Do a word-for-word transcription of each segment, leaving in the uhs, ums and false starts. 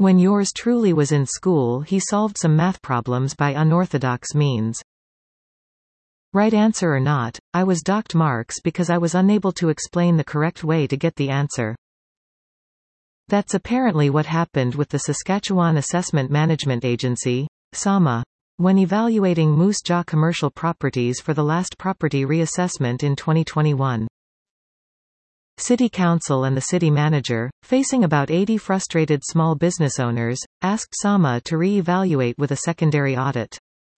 When yours truly was in school, he solved some math problems by unorthodox means. Right answer or not, I was docked marks because I was unable to explain the correct way to get the answer. That's apparently what happened with the Saskatchewan Assessment Management Agency, SAMA, when evaluating Moose Jaw commercial properties for the last property reassessment in twenty twenty-one. City Council and the city manager, facing about eighty frustrated small business owners, asked SAMA to re-evaluate with a secondary audit.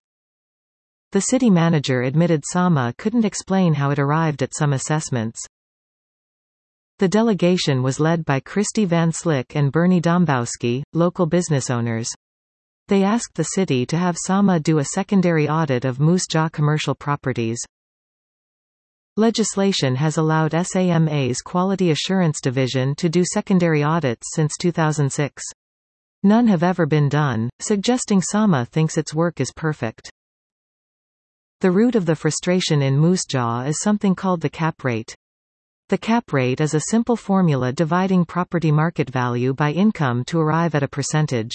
The city manager admitted SAMA couldn't explain how it arrived at some assessments. The delegation was led by Christy Van Slyck and Bernie Dombowski, local business owners. They asked the city to have SAMA do a secondary audit of Moose Jaw commercial properties. Legislation has allowed SAMA's Quality Assurance Division to do secondary audits since two thousand six. None have ever been done, suggesting SAMA thinks its work is perfect. The root of the frustration in Moose Jaw is something called the cap rate. The cap rate is a simple formula dividing property market value by income to arrive at a percentage.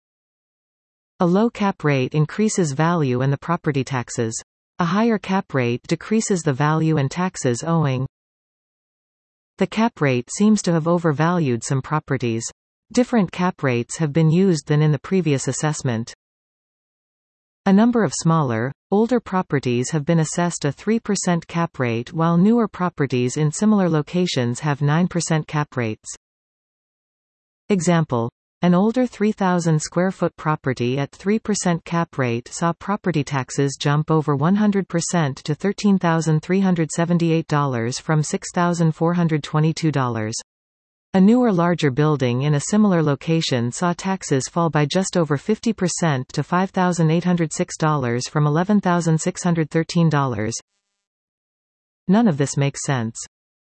A low cap rate increases value and the property taxes. A higher cap rate decreases the value and taxes owing. The cap rate seems to have overvalued some properties. Different cap rates have been used than in the previous assessment. A number of smaller, older properties have been assessed a three percent cap rate while newer properties in similar locations have nine percent cap rates. Example. An older three thousand square foot property at three percent cap rate saw property taxes jump over one hundred percent to thirteen thousand three hundred seventy-eight dollars from six thousand four hundred twenty-two dollars. A newer larger building in a similar location saw taxes fall by just over fifty percent to five thousand eight hundred six dollars from eleven thousand six hundred thirteen dollars. None of this makes sense.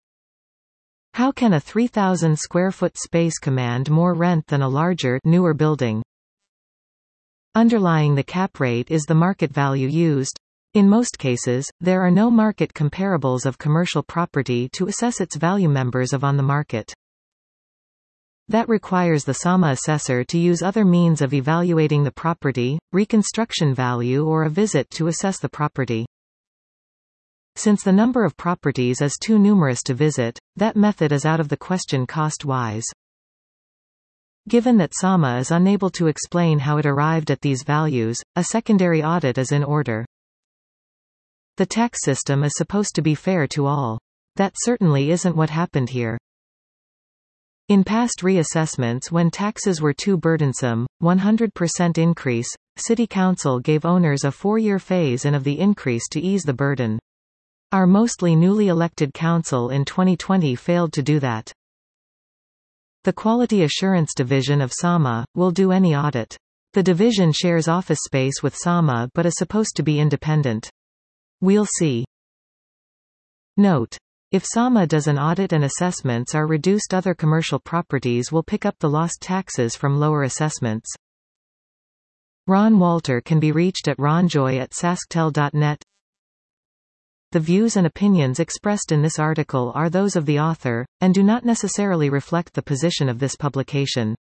How can a three thousand square foot space command more rent than a larger, newer building? Underlying the cap rate is the market value used. In most cases, there are no market comparables of commercial property to assess its value members of on the market. That requires the SAMA assessor to use other means of evaluating the property, reconstruction value or a visit to assess the property. Since the number of properties is too numerous to visit, that method is out of the question cost-wise. Given that SAMA is unable to explain how it arrived at these values, a secondary audit is in order. The tax system is supposed to be fair to all. That certainly isn't what happened here. In past reassessments when taxes were too burdensome, one hundred percent increase, City Council gave owners a four-year phase-in of the increase to ease the burden. Our mostly newly elected council in twenty twenty failed to do that. The Quality Assurance Division of SAMA will do any audit. The division shares office space with SAMA but is supposed to be independent. We'll see. Note. If SAMA does an audit and assessments are reduced, other commercial properties will pick up the lost taxes from lower assessments. Ron Walter can be reached at ronjoy at sasktel dot net. The views and opinions expressed in this article are those of the author, and do not necessarily reflect the position of this publication.